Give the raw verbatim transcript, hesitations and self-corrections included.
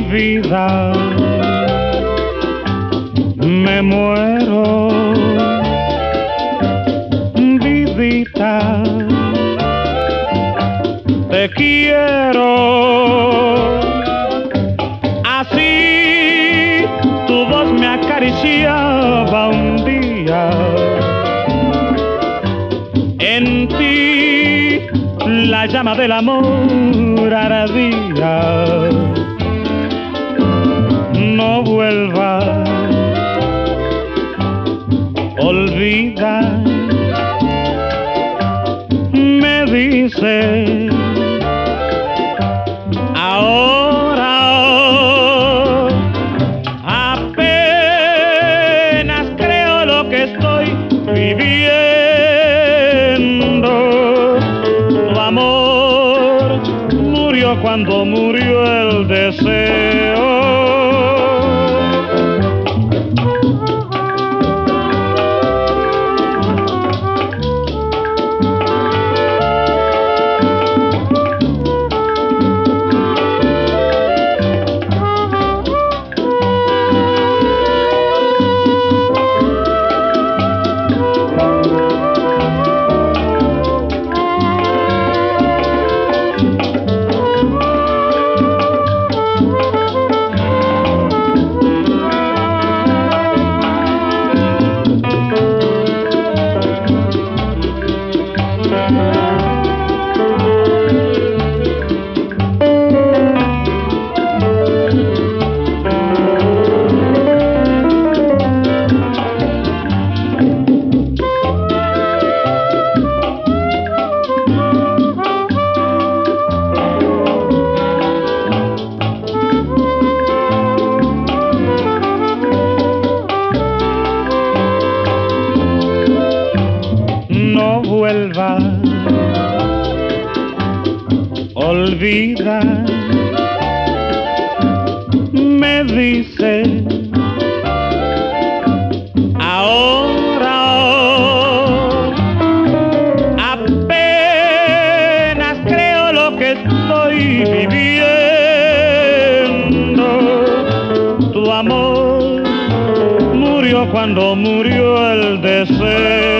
vida, me muero, vidita, te quiero, así tu voz me acariciaba un día, en ti la llama del amor ardía. No vuelvas, olvida, me dice, ahora apenas creo lo que estoy viviendo. Tu amor murió cuando murió el deseo. No vuelvas, olvida, me dice, ahora apenas creo lo que estoy viviendo. Tu amor murió cuando murió el deseo.